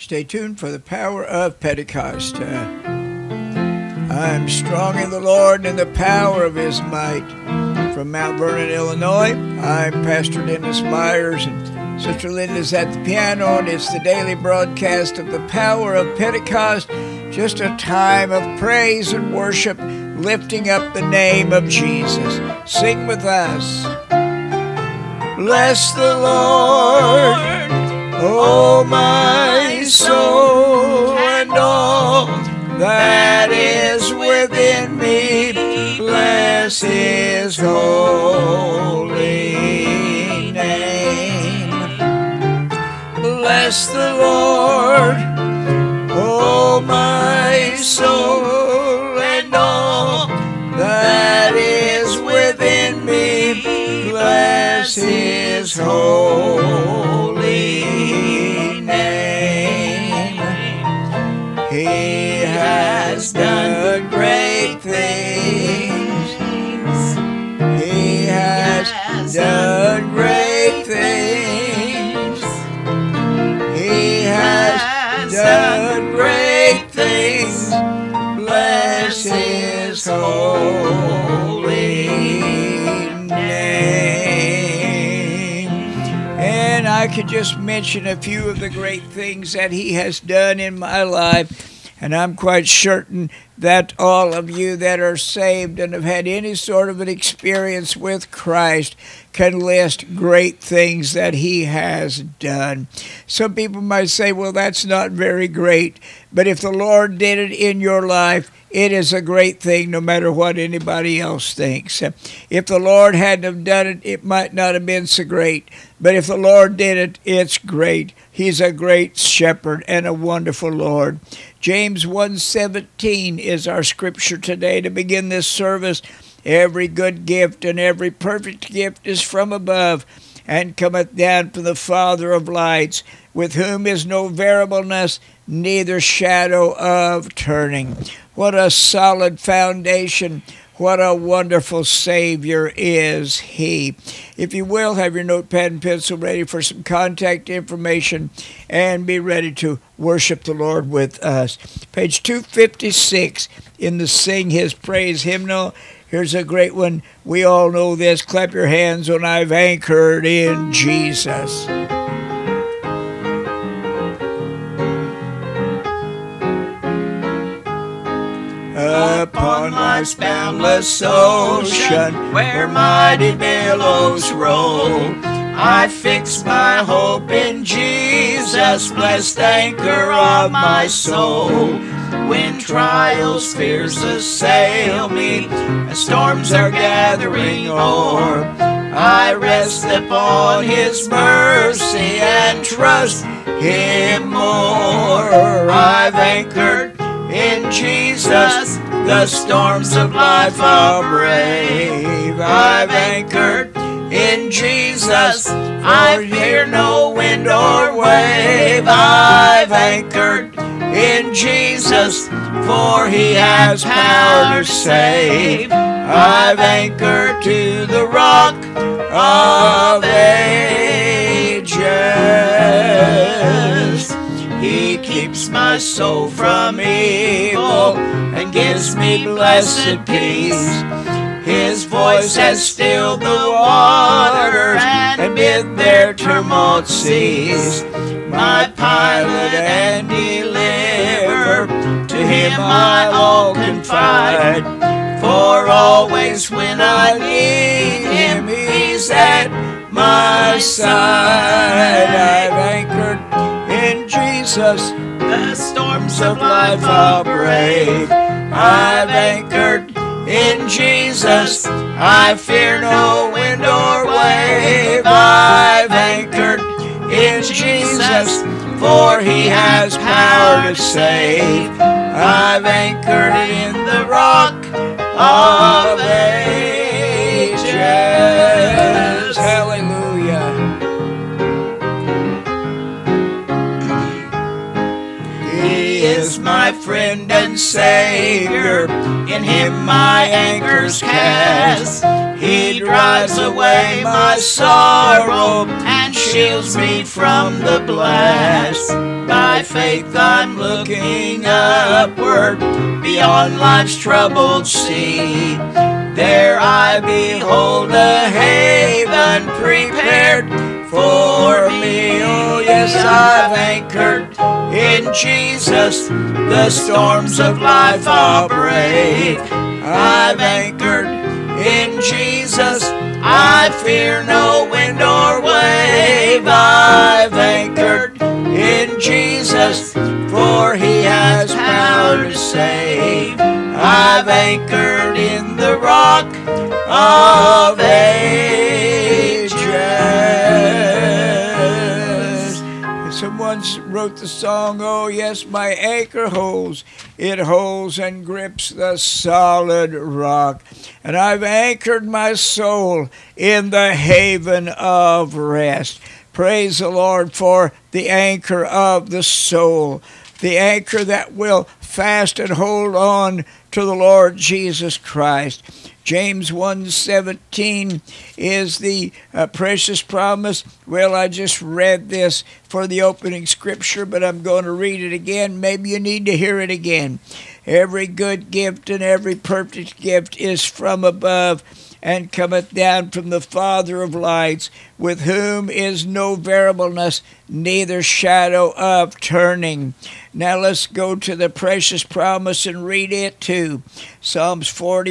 Stay tuned for the power of Pentecost. I'm strong in the Lord and in the power of his might. From Mount Vernon, Illinois, I'm Pastor Dennis Myers, and Sister Linda's at the piano, and it's the daily broadcast of the power of Pentecost, just a time of praise and worship, lifting up the name of Jesus. Sing with us. Bless the Lord, oh my soul, and all that is within me. Bless his holy name. Bless the Lord, oh my soul, and all that is within me. Bless his holy name. He has done great things. He has done great things. He has done great things. Bless his holy name. And I could just mention a few of the great things that he has done in my life. And I'm quite certain that all of you that are saved and have had any sort of an experience with Christ can list great things that he has done. Some people might say, well, that's not very great. But if the Lord did it in your life, it is a great thing no matter what anybody else thinks. If the Lord hadn't have done it, it might not have been so great. But if the Lord did it, it's great. He's a great shepherd and a wonderful Lord. James 1:17 is our scripture today to begin this service. Every good gift and every perfect gift is from above, and cometh down from the Father of lights, with whom is no variableness, neither shadow of turning. What a solid foundation. What a wonderful Savior is he. If you will, have your notepad and pencil ready for some contact information and be ready to worship the Lord with us. Page 256 in the Sing His Praise hymnal. Here's a great one. We all know this. Clap your hands when I've anchored in Jesus. Upon life's boundless ocean, where mighty billows roll, I fix my hope in Jesus, blessed anchor of my soul. When trials, fears assail me, and storms are gathering o'er, I rest upon his mercy and trust him more. I've anchored in Jesus, the storms of life are brave. I've anchored in Jesus, I fear no wind or wave. I've anchored in Jesus, for he has power to save. I've anchored to the rock of ages. He keeps my soul from evil and gives me blessed peace. His voice has stilled the waters and bid their tumult cease. My pilot and deliverer, to him I all confide. For always when I need him, he's at my side. I've anchored in Jesus, the storms of life are brave. I've anchored in Jesus, I fear no wind or wave. I've anchored in Jesus, for he has power to save. I've anchored in the rock of ages. Hallelujah. He is my friend and Savior, in him my anchor's cast. He drives away my sorrow and shields me from the blast. By faith I'm looking upward, beyond life's troubled sea. There I behold a haven prepared for me. Oh yes, I've anchored in Jesus. The storms of life I'll brave. I've anchored in Jesus. I fear no wind or wave. I've anchored in Jesus, for he has power to save. I've anchored in the rock of ages. Someone wrote the song, oh yes, my anchor holds. It holds and grips the solid rock. And I've anchored my soul in the haven of rest. Praise the Lord for the anchor of the soul, the anchor that will fast and hold on to the Lord Jesus Christ. James 1:17 is the precious promise. Well, I just read this for the opening scripture, but I'm going to read it again. Maybe you need to hear it again. Every good gift and every perfect gift is from above, and cometh down from the Father of lights, with whom is no variableness, neither shadow of turning. Now let's go to the precious promise and read it too. Psalms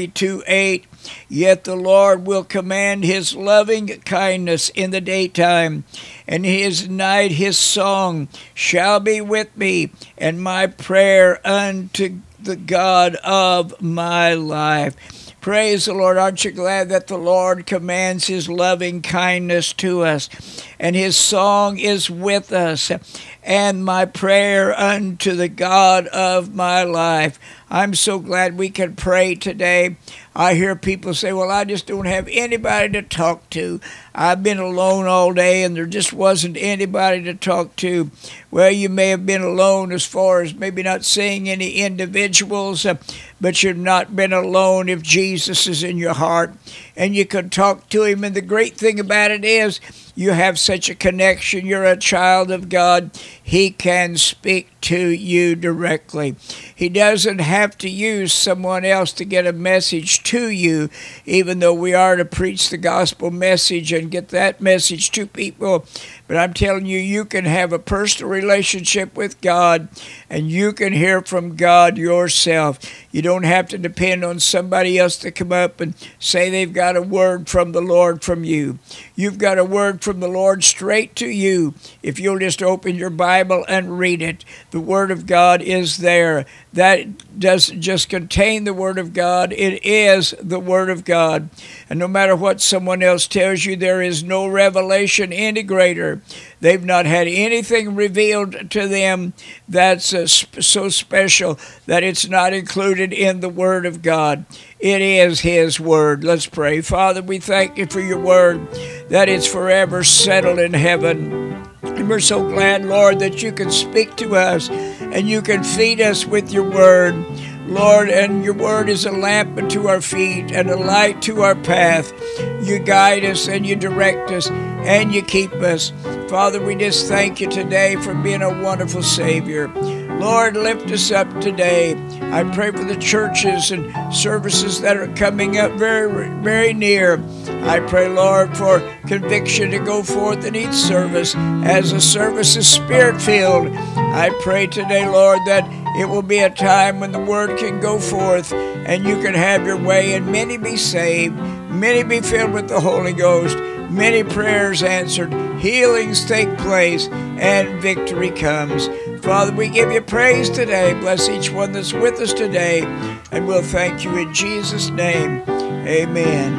42:8. Yet the Lord will command his loving kindness in the daytime, and his night his song shall be with me, and my prayer unto the God of my life. Praise the Lord. Aren't you glad that the Lord commands his loving kindness to us, and his song is with us, and my prayer unto the God of my life. I'm so glad we can pray today. I hear people say, well, I just don't have anybody to talk to. I've been alone all day and there just wasn't anybody to talk to. Well, you may have been alone as far as maybe not seeing any individuals, but you've not been alone if Jesus is in your heart and you can talk to him. And the great thing about it is you have such a connection. You're a child of God. He can speak to you directly. He doesn't have to use someone else to get a message to you, even though we are to preach the gospel message and get that message to people. But I'm telling you, you can have a personal relationship with God, and you can hear from God yourself. You don't have to depend on somebody else to come up and say they've got a word from the Lord from you. You've got a word from the Lord straight to you if you'll just open your Bible and read it. The Word of God is there. That doesn't just contain the Word of God. It is the Word of God. And no matter what someone else tells you, there is no revelation any greater. They've not had anything revealed to them that's so special that it's not included in the Word of God. It is His Word. Let's pray. Father, we thank you for your Word, that it's forever settled in heaven. And we're so glad, Lord, that you can speak to us and you can feed us with your Word, Lord, and your Word is a lamp unto our feet and a light to our path. You guide us and you direct us and you keep us. Father, we just thank you today for being a wonderful Savior. Lord, lift us up today. I pray for the churches and services that are coming up very, very near. I pray, Lord, for conviction to go forth in each service as the service is Spirit-filled. I pray today, Lord, that it will be a time when the Word can go forth and you can have your way and many be saved, many be filled with the Holy Ghost, many prayers answered, healings take place, and victory comes. Father, we give you praise today. Bless each one that's with us today, and we'll thank you in Jesus' name. Amen.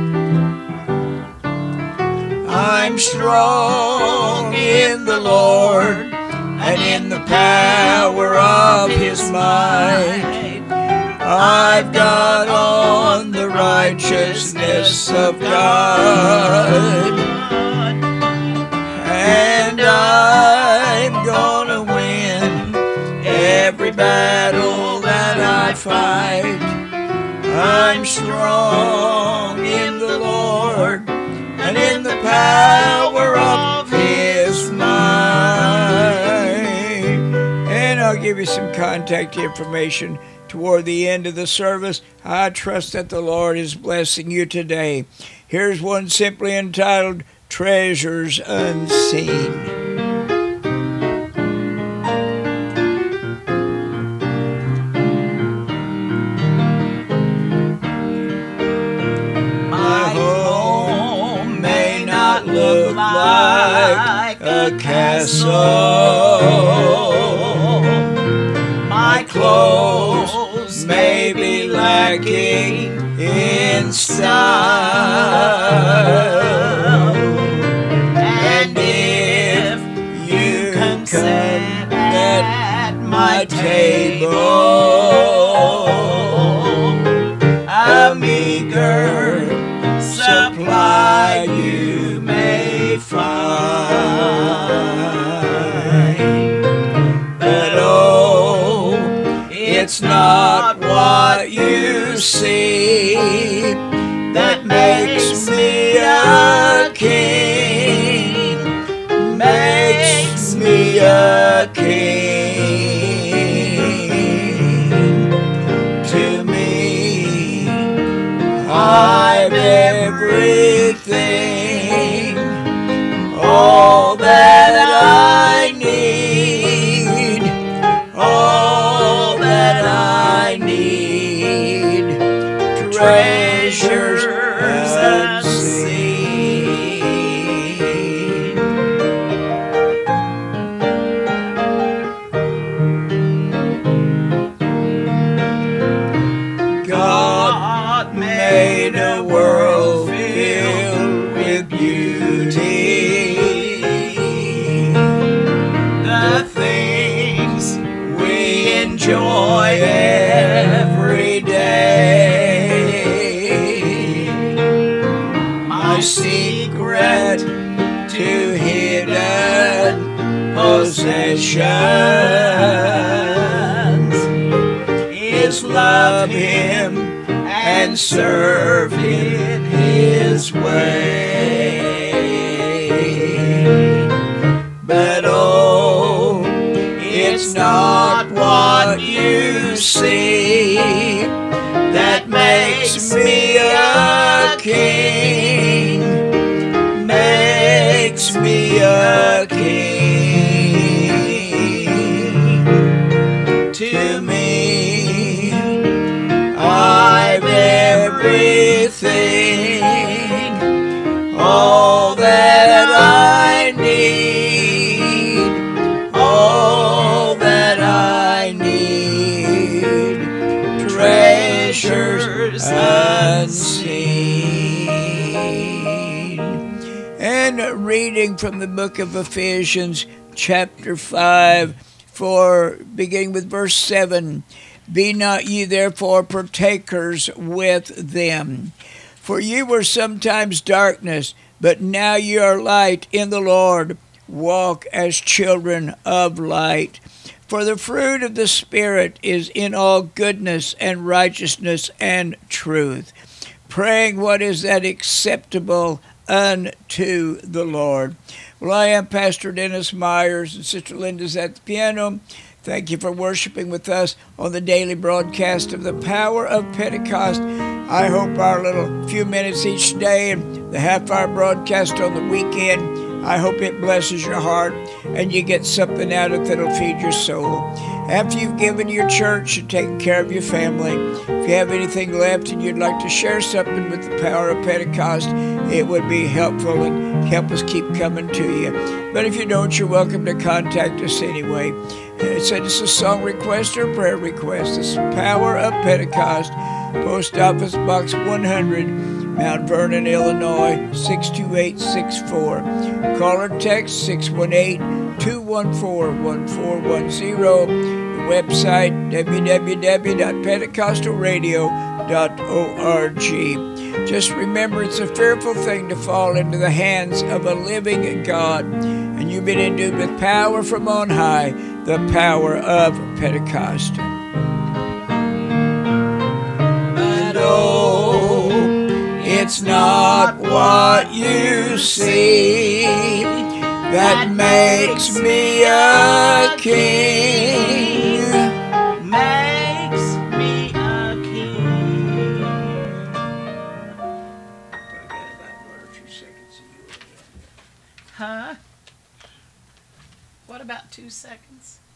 I'm strong in the Lord and in the power of his might. I've got on the righteousness of God, and I'm gonna win every battle that I fight. I'm strong in the Lord and in the power of his might. I'll give you some contact information toward the end of the service. I trust that the Lord is blessing you today. Here's one simply entitled, Treasures Unseen. Look like a castle. My clothes may be lacking in style, and if you can come at my table, a meager supply you may find, but oh, it's not what you see that makes me a king, makes me a king. To me, I'm everything, all that I need, all that I need, treasures unseen. God made a world filled with beauty, the things we enjoy every day. My secret to hidden possessions is love Him and serve Him His way. But oh, it's not what you see that makes me a king, makes me a king. To me, I'm everything, all that I need, all that I need, treasures unseen. And reading from the book of Ephesians, chapter 5, beginning with verse 7. Be not ye therefore partakers with them. For ye were sometimes darkness, but now ye are light in the Lord. Walk as children of light. For the fruit of the Spirit is in all goodness and righteousness and truth, praying what is that acceptable unto the Lord. Well, I am Pastor Dennis Myers, and Sister Linda's at the piano. Thank you for worshiping with us on the daily broadcast of the Power of Pentecost. I hope our little few minutes each day and the half-hour broadcast on the weekend, I hope it blesses your heart and you get something out of it that'll feed your soul. After you've given your church and taken care of your family, if you have anything left and you'd like to share something with the Power of Pentecost, it would be helpful and help us keep coming to you. But if you don't, you're welcome to contact us anyway. Send us a song request or prayer request. This is Power of Pentecost, Post Office Box 100, Mount Vernon, Illinois, 62864. Call or text 618-214-1410. The website www.pentecostalradio.org. Just remember, it's a fearful thing to fall into the hands of a living God. And you've been endued with power from on high, the power of Pentecost. But oh, it's not what you see that makes me a king, Huh? What about 2 seconds?